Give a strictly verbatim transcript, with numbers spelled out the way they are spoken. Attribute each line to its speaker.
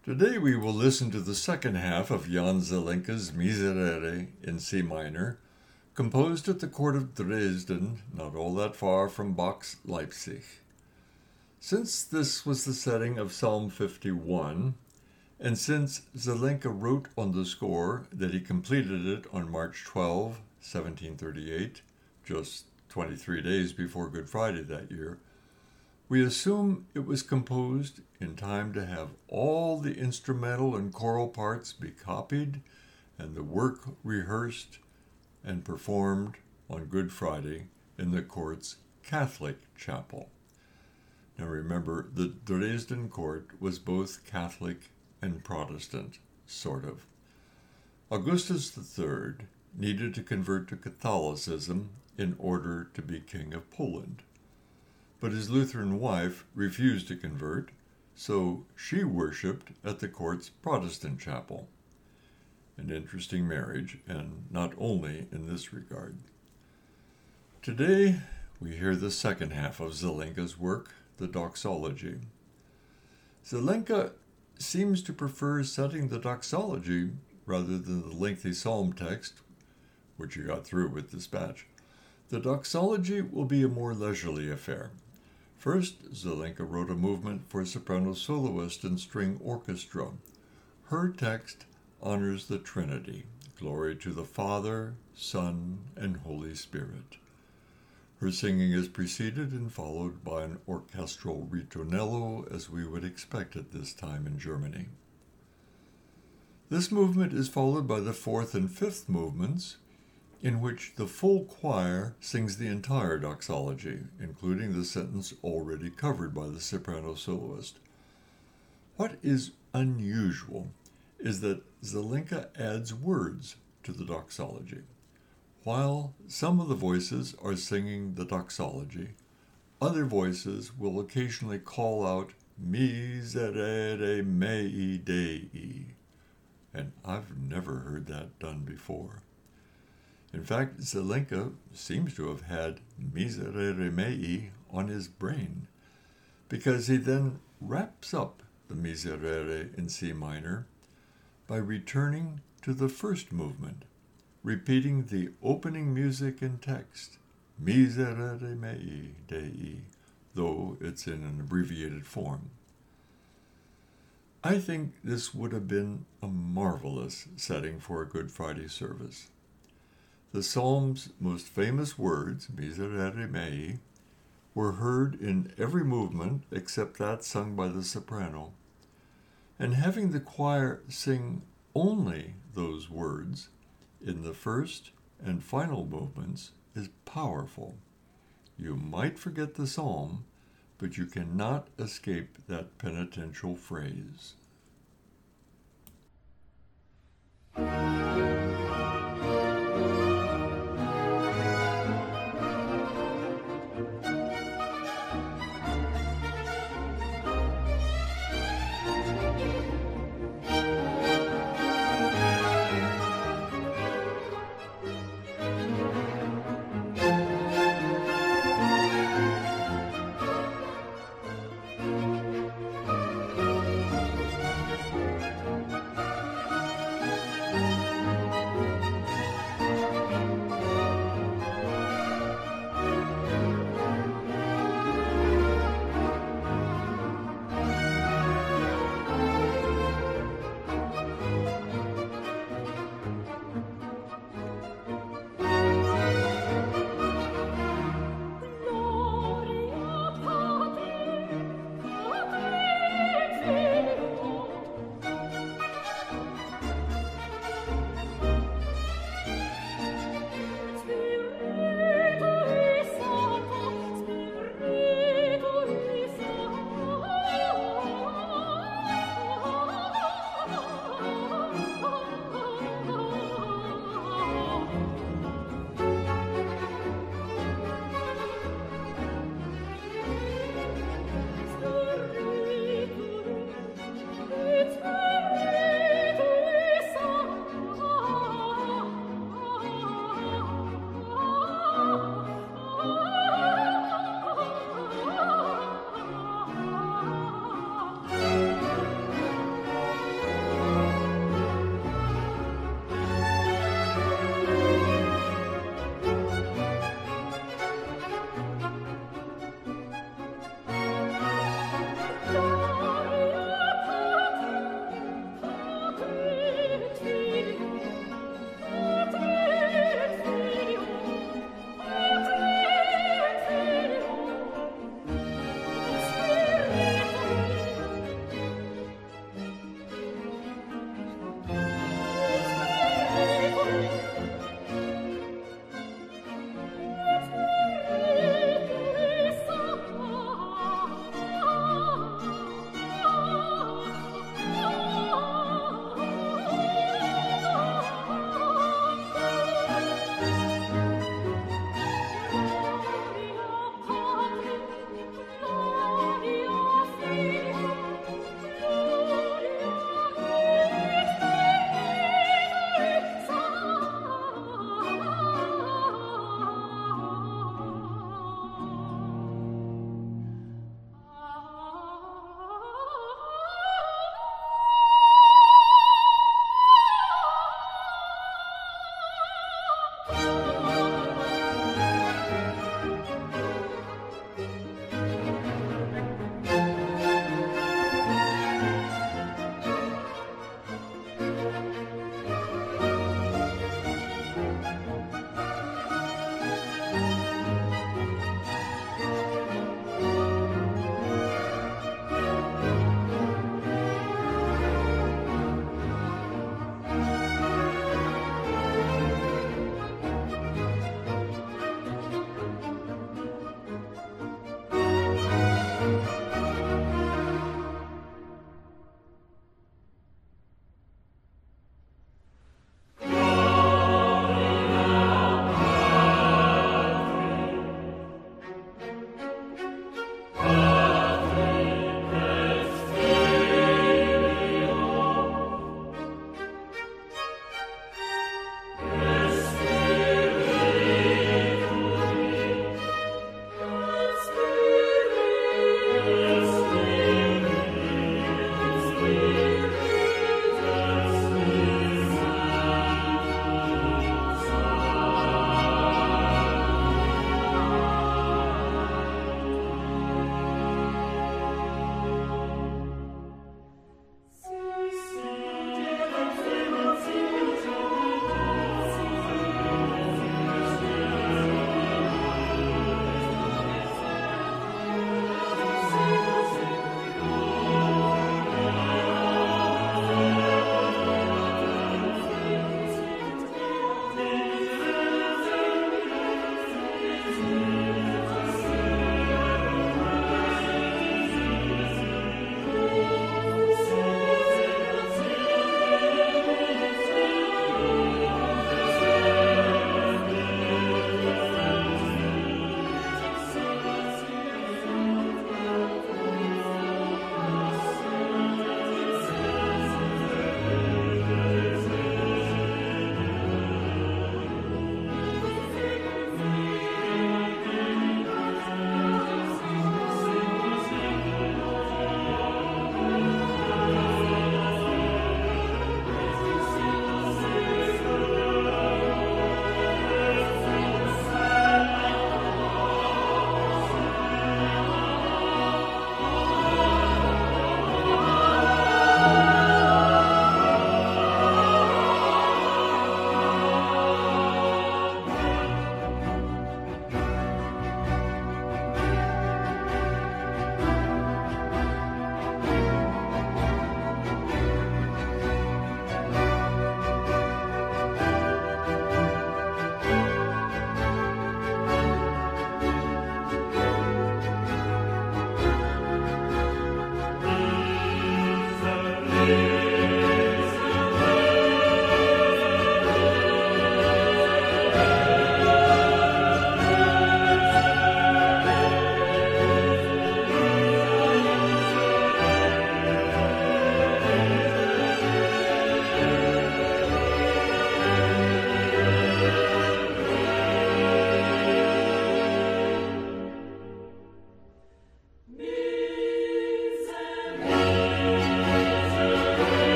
Speaker 1: Today we will listen to the second half of Jan Zelenka's Miserere in C minor, composed at the court of Dresden, not all that far from Bach's Leipzig. Since this was the setting of Psalm fifty-one, and since Zelenka wrote on the score that he completed it on March twelfth, seventeen thirty-eight, just twenty-three days before Good Friday that year, we assume it was composed in time to have all the instrumental and choral parts be copied and the work rehearsed and performed on Good Friday in the court's Catholic chapel. Now remember, the Dresden court was both Catholic and Protestant, sort of. Augustus the Third needed to convert to Catholicism in order to be king of Poland. But his Lutheran wife refused to convert, so she worshipped at the court's Protestant chapel. An interesting marriage, and not only in this regard. Today, we hear the second half of Zelenka's work, the doxology. Zelenka seems to prefer setting the doxology rather than the lengthy psalm text, which he got through with dispatch. The doxology will be a more leisurely affair. First, Zelenka wrote a movement for soprano soloist and string orchestra. Her text honors the Trinity, glory to the Father, Son, and Holy Spirit. Her singing is preceded and followed by an orchestral ritornello, as we would expect at this time in Germany. This movement is followed by the fourth and fifth movements, in which the full choir sings the entire doxology, including the sentence already covered by the soprano soloist. What is unusual is that Zelenka adds words to the doxology. While some of the voices are singing the doxology, other voices will occasionally call out Miserere mei Dei, and I've never heard that done before. In fact, Zelenka seems to have had Miserere mei on his brain, because he then wraps up the Miserere in C minor by returning to the first movement, repeating the opening music and text, Miserere mei Dei, though it's in an abbreviated form. I think this would have been a marvelous setting for a Good Friday service. The psalm's most famous words, Miserere mei, were heard in every movement except that sung by the soprano, and having the choir sing only those words in the first and final movements is powerful. You might forget the psalm, but you cannot escape that penitential phrase.